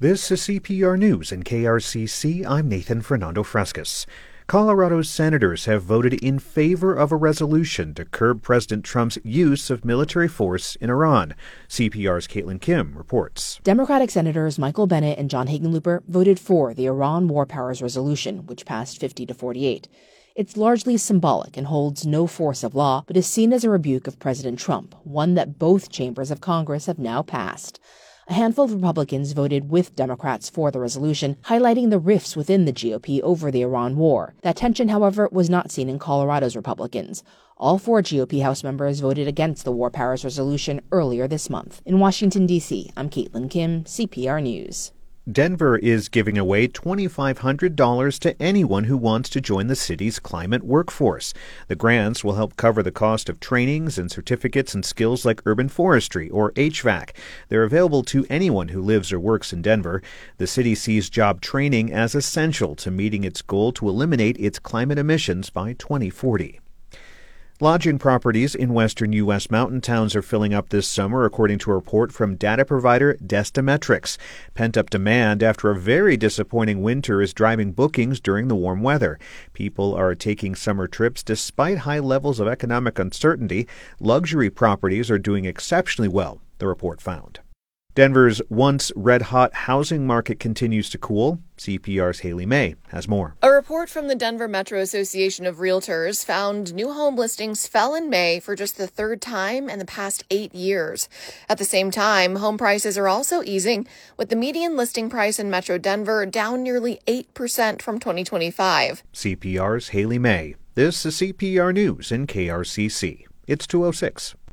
This is CPR News in KRCC. I'm Nathan Fernando Frescas. Colorado's senators have voted in favor of a resolution to curb President Trump's use of military force in Iran. CPR's Caitlin Kim reports. Democratic Senators Michael Bennet and John Hickenlooper voted for the Iran War Powers Resolution, which passed 50-48. It's largely symbolic and holds no force of law, but is seen as a rebuke of President Trump, one that both chambers of Congress have now passed. A handful of Republicans voted with Democrats for the resolution, highlighting the rifts within the GOP over the Iran war. That tension, however, was not seen in Colorado's Republicans. All four GOP House members voted against the War Powers Resolution earlier this month. In Washington, D.C., I'm Caitlin Kim, CPR News. Denver is giving away $2,500 to anyone who wants to join the city's climate workforce. The grants will help cover the cost of trainings and certificates in skills like urban forestry or HVAC. They're available to anyone who lives or works in Denver. The city sees job training as essential to meeting its goal to eliminate its climate emissions by 2040. Lodging properties in western U.S. mountain towns are filling up this summer, according to a report from data provider Destametrics. Pent-up demand after a very disappointing winter is driving bookings during the warm weather. People are taking summer trips despite high levels of economic uncertainty. Luxury properties are doing exceptionally well, the report found. Denver's once red-hot housing market continues to cool. CPR's Haley May has more. A report from the Denver Metro Association of Realtors found new home listings fell in May for just the third time in the past 8 years. At the same time, home prices are also easing, with the median listing price in Metro Denver down nearly 8% from 2025. CPR's Haley May. This is CPR News in KRCC. It's 2:06.